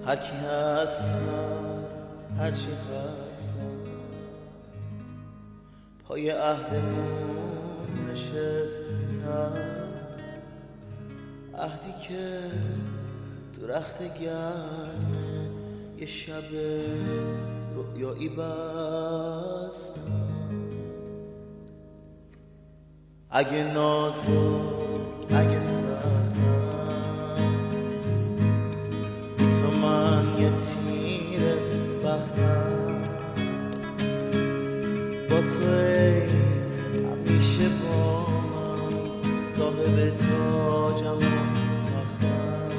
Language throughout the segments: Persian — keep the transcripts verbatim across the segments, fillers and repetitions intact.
هر کی هستم هر چی هستم پای عهدمون نشستم، عهدی که درخت گرمه یه شب رؤیایی بستم. اگه نازک اگه سختم تو من یه تیر بختم، با تو ای همیشه با من صاحب تاجم و تختم.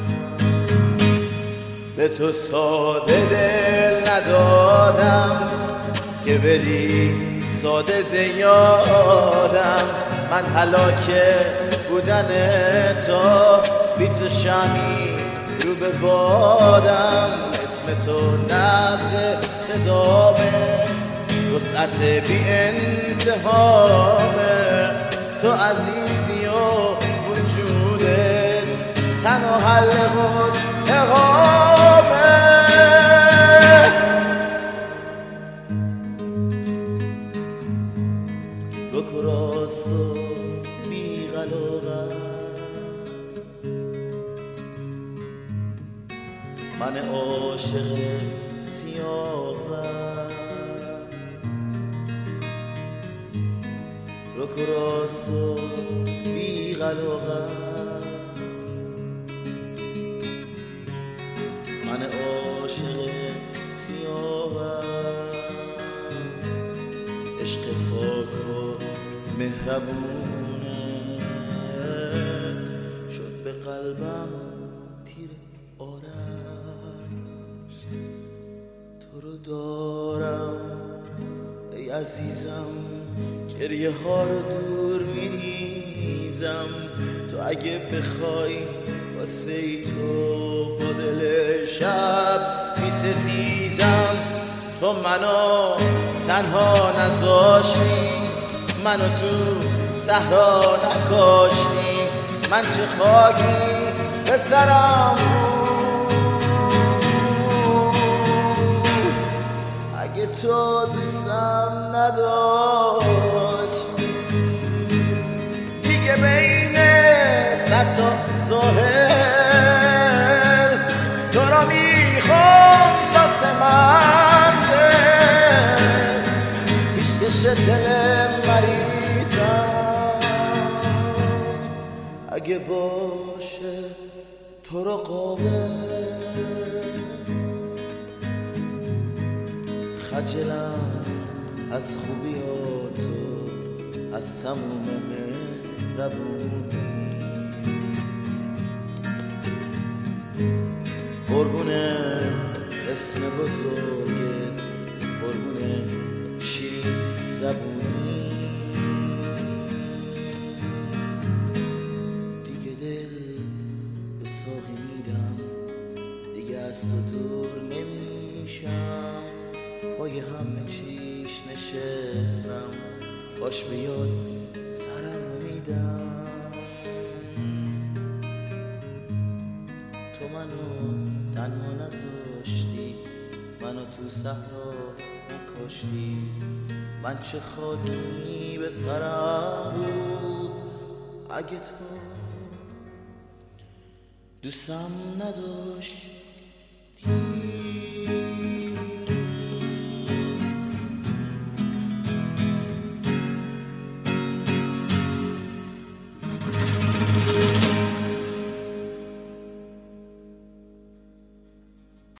به تو ساده دل ندادم که بری ساده زیادم، من هلاکه بودن تو بی تو شمی رو به بادم. اسم تو نبض صدامه، وسعت بی انتهامه، تو عزیزی و وجودت تنها حل مستقامه. رک و راست و بی غلاغت من عاشق سیاهم، رک و راست و بی غلاغت من عاشق سیاهم. عشق پاک و مهربونه شد به قلبم تیر آرش. تو رو دارم ای عزیزم، گریه ها رو دور میریزم. تو اگه بخوای واسه ای تو با دل شب میستیزم. تو منو تنها نذاشتی، منو تو صحرا نکاشتی، من چه خاکی به سرم بود. اگه تو دوستم نداشتی دیگه بین صد تا ساحل تو را میخوام واسه منزل، پیشکش دل مریضم. اگه باشه تو را قابل خجلم از خوبیاتو، از تموم مهربونی. قربونه اسم بزرگت، قربونه شیرین زبونی. دیگه دل به ساقی میدم، دیگه از تو دور نمیشم. پای همه چیش نشستم، باش بیاد سرم میدم. تو منو تنها نذاشتی، منو تو صحرا نکاشتی، من چه خاکی به سرم بود. اگه تو دوستم نداشتی